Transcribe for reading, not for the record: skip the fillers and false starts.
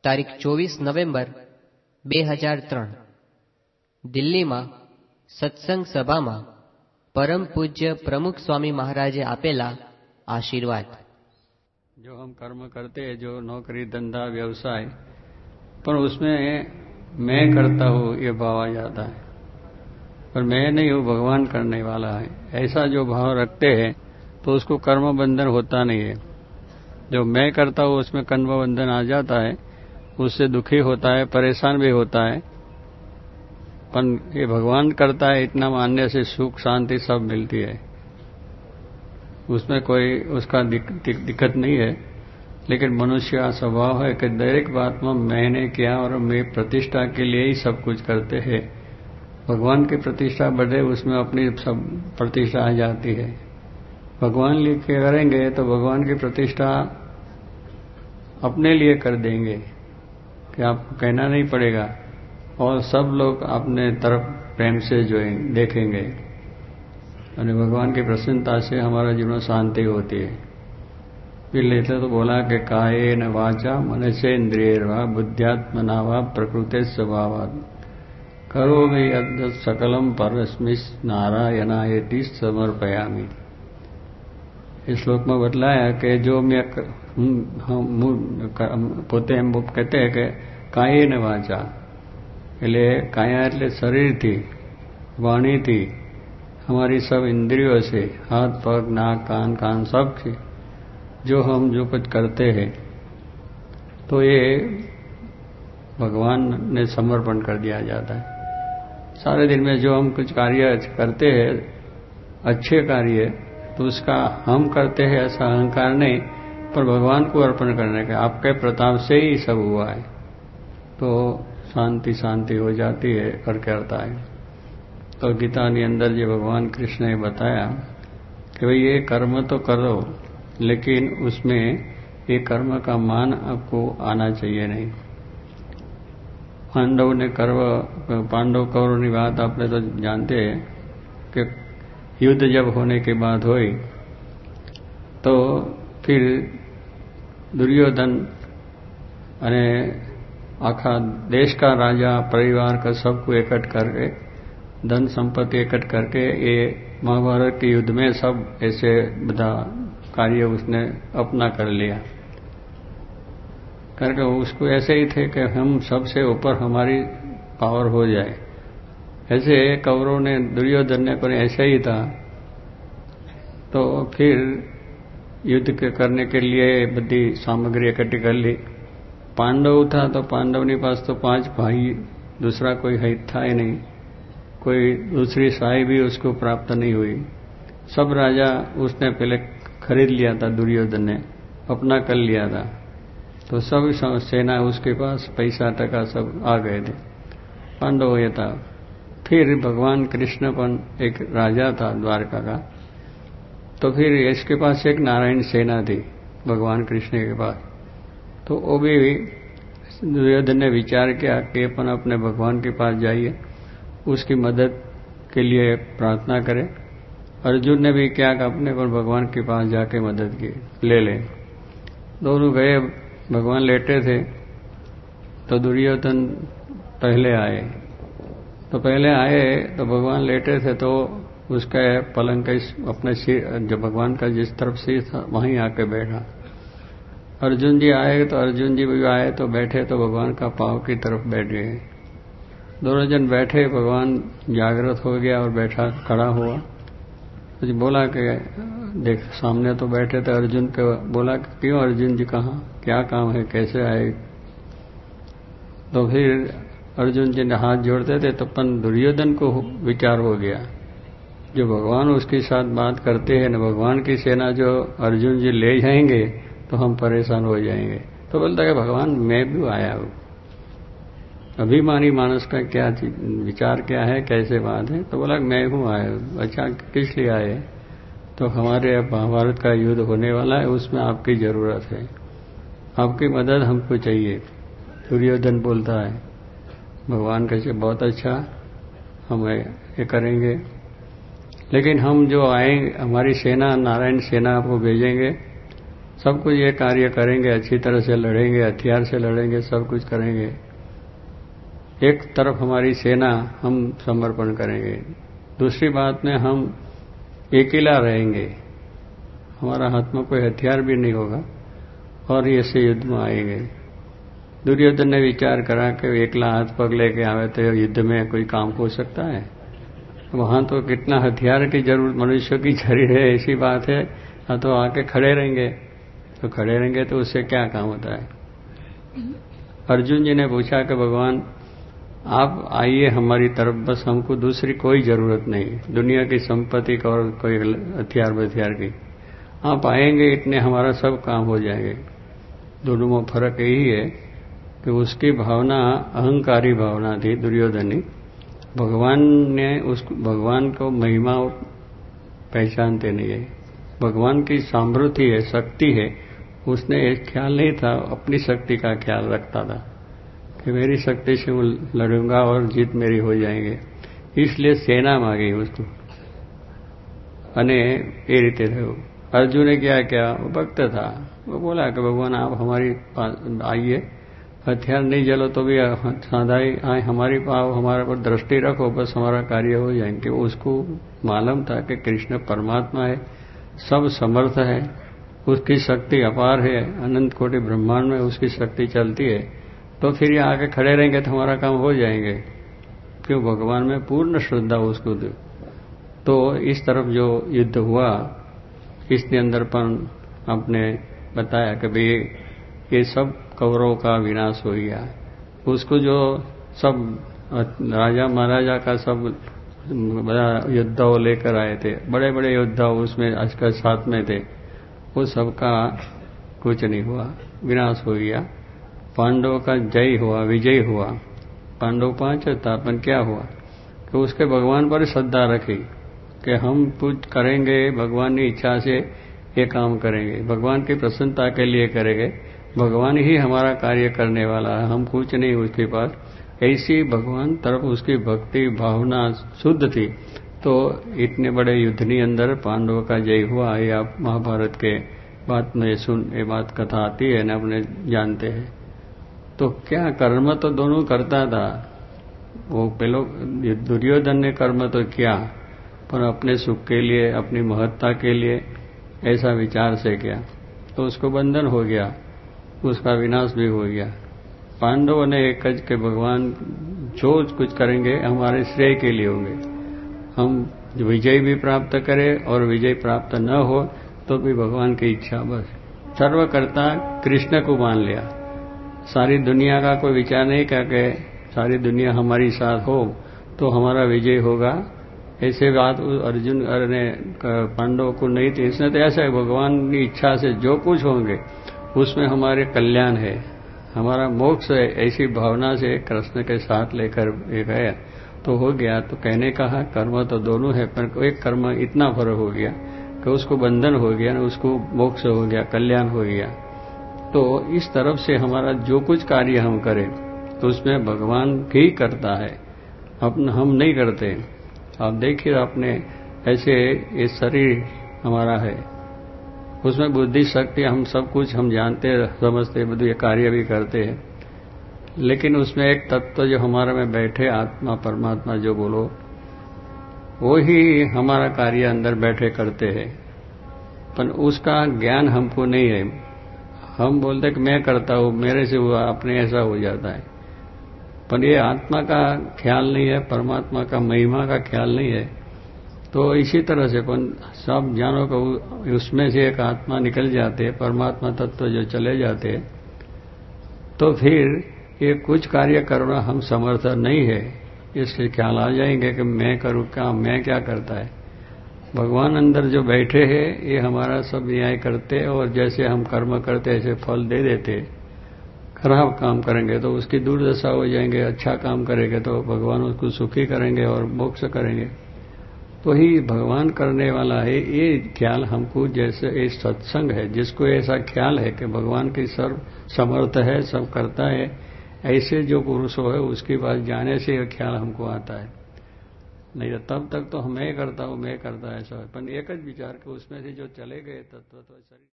તારીખ 24 નવેમ્બર 2003 દિલ્હીમાં સત્સંગ સભામાં परम पूज्य प्रमुख स्वामी महाराजे आपेला आशीर्वाद। जो हम कर्म करते हैं, जो नौकरी धंधा व्यवसाय, पर उसमें मैं करता हूँ ये भाव आ जाता है, पर मैं नहीं हूँ, भगवान करने वाला है, ऐसा जो भाव रखते हैं तो उसको कर्म बंधन होता नहीं है। जो मैं करता हूँ उसमें कर्म बंधन आ जाता है, उससे दुखी होता है, परेशान भी होता है। पर ये भगवान करता है, इतना मानने से सुख शांति सब मिलती है, उसमें कोई उसका दिक्कत नहीं है। लेकिन मनुष्य का स्वभाव है कि दरेक बात में मैंने किया और मैं प्रतिष्ठा के लिए ही सब कुछ करते हैं। भगवान की प्रतिष्ठा बढ़े उसमें अपनी सब प्रतिष्ठा आ जाती है। भगवान लिए करेंगे तो भगवान की प्रतिष्ठा अपने लिए कर देंगे कि आपको कहना नहीं पड़ेगा, और सब लोग अपने तरफ प्रेम से जो देखेंगे और भगवान की प्रसन्नता से हमारा जीवन शांति होती है। फिर लेते तो बोला कि कायेन वाचा मनसेन्द्रियैर्वा बुद्ध्यात्मना वा प्रकृते स्वभावात् करोमि यद्यत् सकलम परस्मै नारायणायेति समर्पयामि। इस श्लोक में बतलाया कि जो मैं પોતે એમ कहते हैं कि कायेन वाचा એટલે કાયા એટલે શરીરથી, વાણીથી, हमारी सब इंद्रियों से, हाथ पग नाक कान कान सब से जो हम जो कुछ करते हैं तो ये भगवान ने समर्पण कर दिया जाता है। सारे दिन में जो हम कुछ कार्य करते हैं अच्छे कार्य, तो उसका हम करते हैं ऐसा अहंकार नहीं, पर भगवान को अर्पण करने का, आपके प्रताप से ही सब हुआ है, तो शांति शांति हो जाती है और करता है। तो गीता के अंदर जो भगवान कृष्ण ने बताया कि भाई ये कर्म तो करो, लेकिन उसमें ये कर्म का मान आपको आना चाहिए नहीं। पांडव कौरव की बात आपने तो जानते हैं कि युद्ध जब होने के बाद हुई तो फिर दुर्योधन अने आखा देश का राजा परिवार का सबको इकट्ठ करके, धन संपत्ति इकट्ठ करके ये महाभारत के युद्ध में सब ऐसे बधा कार्य उसने अपना कर लिया, करके उसको ऐसे ही थे कि हम सबसे ऊपर हमारी पावर हो जाए। ऐसे कौरव ने दुर्योधन ने पर ऐसा ही था। तो फिर युद्ध करने के लिए बड़ी सामग्री इकट्ठी कर ली। पांडव था तो पांडव के पास तो 5 भाई, दूसरा कोई है था ही नहीं, कोई दूसरी सहाय भी उसको प्राप्त नहीं हुई। सब राजा उसने पहले खरीद लिया था, दुर्योधन ने अपना कर लिया था, तो सब सेना उसके पास पैसा टका सब आ गए थे। पांडव ये था। फिर भगवान कृष्ण पर एक राजा था द्वारका का, तो फिर इसके पास एक नारायण सेना थी भगवान कृष्ण के पास। तो वो भी दुर्योधन ने विचार किया कि अपन अपने भगवान के पास जाइए, उसकी मदद के लिए प्रार्थना करें। अर्जुन ने भी क्या कि अपने पर भगवान के पास जाके मदद की ले लें। दोनों गए, भगवान लेटे थे तो दुर्योधन पहले आए। तो भगवान लेटे थे तो उसका पलंग का अपने सिर, जो भगवान का जिस तरफ सिर था वहीं आके बैठा। अर्जुन जी आए तो अर्जुन जी भी आए तो बैठे तो भगवान का पांव की तरफ बैठ गए। दोनों जन बैठे, भगवान जागृत हो गया और बैठा खड़ा हुआ। तो बोला कि देख सामने तो बैठे थे, अर्जुन के बोला कि क्यों अर्जुन जी कहाँ, क्या काम है, कैसे आए। तो फिर अर्जुन जी ने हाथ जोड़ते थे तो पन दुर्योधन को विचार हो गया, जो भगवान उसके साथ बात करते हैं न, भगवान की सेना जो अर्जुन जी ले जाएंगे तो हम परेशान हो जाएंगे। तो बोलता है भगवान मैं भी आया हूं, अभिमानी मानस का क्या विचार क्या है, कैसे बात है। तो बोला मैं हूं आया। अच्छा किस लिए आए? तो हमारे महाभारत का युद्ध होने वाला है, उसमें आपकी जरूरत है, आपकी मदद हमको चाहिए। दुर्योधन बोलता है भगवान कैसे बहुत अच्छा, हम ये करेंगे, लेकिन हम जो आएंगे हमारी सेना नारायण सेना आपको भेजेंगे, सब कुछ ये कार्य करेंगे, अच्छी तरह से लड़ेंगे, हथियार से लड़ेंगे, सब कुछ करेंगे। एक तरफ हमारी सेना, हम समर्पण करेंगे। दूसरी बात में हम अकेला रहेंगे, हमारा हाथ में कोई हथियार भी नहीं होगा और ऐसे युद्ध में आएंगे। दुर्योधन ने विचार करा कि एकला हाथ पग लेके आवे तो युद्ध में कोई काम हो सकता है? वहां तो कितना हथियार की जरूरत मनुष्य की शरीर है, ऐसी बात है। हाँ, तो आके खड़े रहेंगे, तो खड़े रहेंगे तो उससे क्या काम होता है? अर्जुन जी ने पूछा कि भगवान आप आइए हमारी तरफ, बस हमको दूसरी कोई जरूरत नहीं, दुनिया की संपत्ति का और कोई हथियार बथियार की। आप आएंगे इतने हमारा सब काम हो जाएंगे। दोनों में फर्क यही है कि उसकी भावना अहंकारी भावना थी दुर्योधनी। भगवान को महिमा पहचानते नहीं है, भगवान की सामर्थ्य है, शक्ति है, उसने एक ख्याल नहीं था, अपनी शक्ति का ख्याल रखता था कि मेरी शक्ति से लड़ूंगा और जीत मेरी हो जाएंगे। इसलिए सेना मांगी उसको અને એ રીતે થયું। अर्जुन ने क्या किया? वो भक्त था, वो बोला कि भगवान आप हमारी पास आइए, हथियार नहीं जलो तो भी साधाई आए हमारी पास, हमारे पर दृष्टि रखो, बस हमारा कार्य हो जाएंगे। उसको मालूम था कि कृष्ण परमात्मा है, सब समर्थ है, उसकी शक्ति अपार है, अनंत कोटि ब्रह्मांड में उसकी शक्ति चलती है। तो फिर ये आके खड़े रहेंगे तो हमारा काम हो जाएंगे। क्यों? भगवान में पूर्ण श्रद्धा उसको दे। तो इस तरफ जो युद्ध हुआ, इसके अंदर पर आपने बताया कि भाई ये सब कौरवों का विनाश हो गया। उसको जो सब राजा महाराजा का सब बड़ा योद्धा लेकर आए थे, बड़े बड़े योद्धा उसमें आजकल साथ में थे, वो सबका कुछ नहीं हुआ, विनाश हो गया। पांडवों का जय हुआ, विजय हुआ। पांडव 5 था, पर क्या हुआ कि उसके भगवान पर श्रद्धा रखी कि हम कुछ करेंगे, भगवान की इच्छा से ये काम करेंगे, भगवान की प्रसन्नता के लिए करेंगे, भगवान ही हमारा कार्य करने वाला है, हम कुछ नहीं उसके पास। ऐसी भगवान तरफ उसकी भक्ति भावना शुद्ध थी। तो इतने बड़े युद्ध के अंदर पांडवों का जय हुआ। ये आप महाभारत के बात में ये बात कथा आती है ना, अपने जानते हैं। तो क्या कर्म तो दोनों करता था, वो पहले दुर्योधन ने कर्म तो किया, पर अपने सुख के लिए, अपनी महत्ता के लिए ऐसा विचार से किया, तो उसको बंधन हो गया, उसका विनाश भी हो गया। पांडवों ने एक के भगवान जो कुछ करेंगे हमारे श्रेय के लिए होंगे, हम विजय भी प्राप्त करें और विजय प्राप्त न हो तो भी भगवान की इच्छा। बस सर्वकर्ता कृष्ण को मान लिया, सारी दुनिया का कोई विचार नहीं करके सारी दुनिया हमारी साथ हो तो हमारा विजय होगा, ऐसे बात अर्जुन ने पांडवों को नहीं थी। इसने तो ऐसा है, भगवान की इच्छा से जो कुछ होंगे उसमें हमारे कल्याण है, हमारा मोक्ष है, ऐसी भावना से कृष्ण के साथ लेकर गया तो हो गया। तो कहने का कर्म तो दोनों है, पर एक कर्म इतना फर्क हो गया कि उसको बंधन हो गया, उसको मोक्ष हो गया, कल्याण हो गया। तो इस तरफ से हमारा जो कुछ कार्य हम करें तो उसमें भगवान ही करता है, हम नहीं करते। आप देखिए, आपने ऐसे ये शरीर हमारा है, उसमें बुद्धि शक्ति, हम सब कुछ हम जानते समझते, ये कार्य भी करते हैं, लेकिन उसमें एक तत्व जो हमारे में बैठे, आत्मा परमात्मा जो बोलो, वो ही हमारा कार्य अंदर बैठे करते हैं, पर उसका ज्ञान हमको नहीं है। हम बोलते कि मैं करता हूं, मेरे से हुआ, अपने ऐसा हो जाता है, पर ये आत्मा का ख्याल नहीं है, परमात्मा का महिमा का ख्याल नहीं है। तो इसी तरह से सब ज्ञानों को उसमें से एक आत्मा निकल जाते हैं, परमात्मा तत्व जो चले जाते हैं, तो फिर ये कुछ कार्य करना हम समर्थ नहीं है। इससे ख्याल आ जाएंगे कि मैं करूं क्या, मैं क्या करता है। भगवान अंदर जो बैठे हैं ये हमारा सब न्याय करते, और जैसे हम कर्म करते ऐसे फल दे देते। खराब काम करेंगे तो उसकी दुर्दशा हो जाएंगे, अच्छा काम करेंगे तो भगवान उसको सुखी करेंगे और मोक्ष करेंगे। तो ही भगवान करने वाला है, ये ख्याल हमको, जैसे ये सत्संग है जिसको ऐसा ख्याल है कि भगवान की सर्व समर्थ है, सब करता है, ऐसे जो पुरुषों है उसकी बात जाने से यह ख्याल हमको आता है। नहीं तो तब तक तो मैं करता हूं, मैं करता ऐसा है, पर एक विचार के उसमें से जो चले गए तत्व तो शरीर